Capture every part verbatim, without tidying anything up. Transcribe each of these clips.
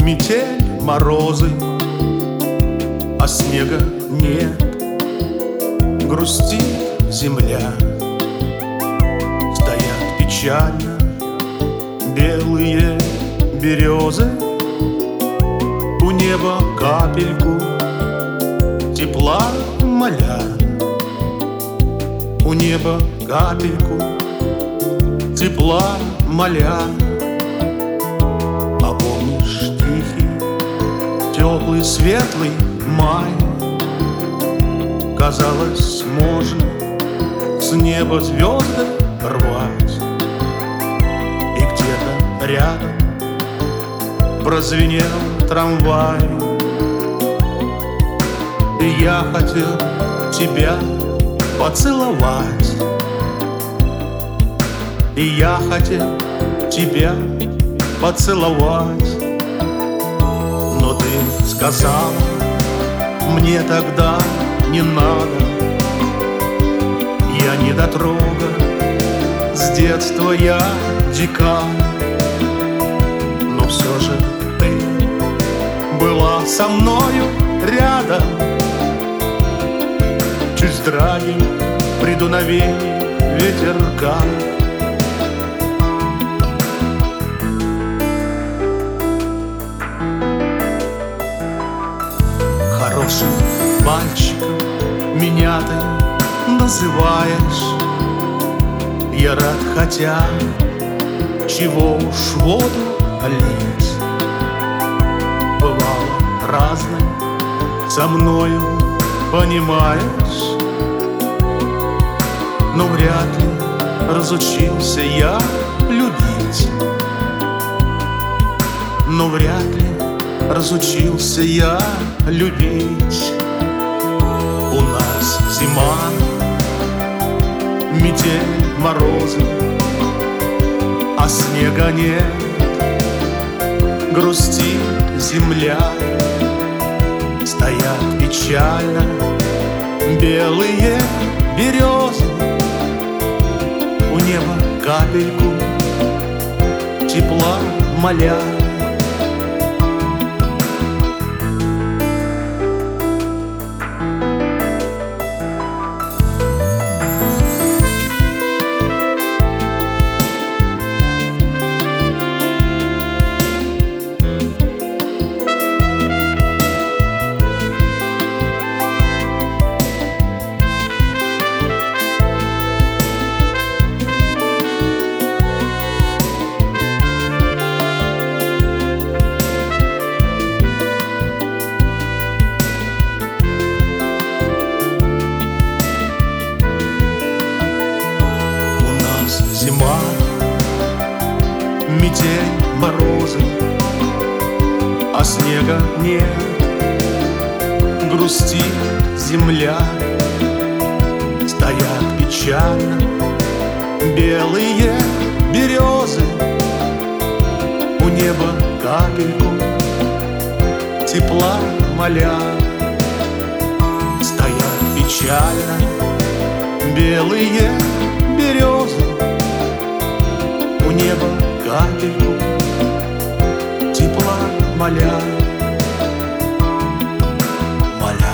Метель, морозы, а снега нет. Грустит земля, стоят печально белые березы. У неба капельку тепла моля, у неба капельку тепла моля. А помнишь тихий, теплый, светлый май? Казалось, можно с неба звезды рвать. И где-то рядом прозвенел трамвай. И я хотел тебя поцеловать. И я хотел тебя поцеловать. Но ты сказала мне тогда: не надо, я не дотрога, с детства я дикарь. Но все же ты была со мною рядом, чуть вздрагивая при дуновении ветерка. Хорошим мальчиком меня ты называешь. Я рад, хотя чего уж в воду лить. Бывало разное со мною, понимаешь, но вряд ли разучился я любить. Но вряд ли разучился я любить. У нас зима, метель, морозы, а снега нет. Грустит земля, стоят печально белые березы. У неба капельку тепла моля. Зима, метель, морозы, а снега нет. Грустит земля, стоят печально белые березы. У неба капельку тепла моля. Стоят печально белые березы. У неба капельку тепла моля. Моля.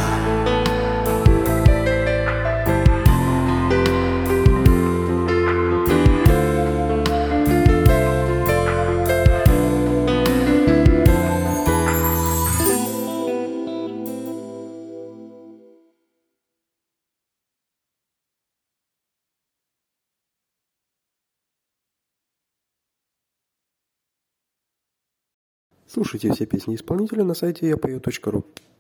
Слушайте все песни исполнителя на сайте я пою точка ру.